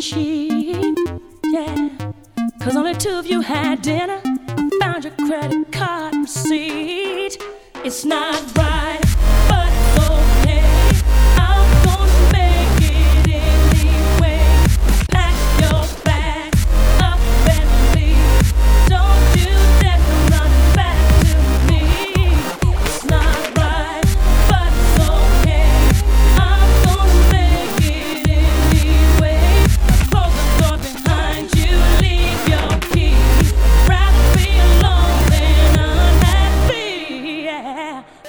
cheap. Yeah, 'cause only two of you had dinner. Found your credit card receipt. It's not right, but it's okay. I'm gonna make it anyway. Pack your bags up and leave. Don't you dare come running back to me. It's not right, but it's okay. I'm gonna make it anyway. Close the door behind you, leave your key. Rather be alone than unhappy. Yeah.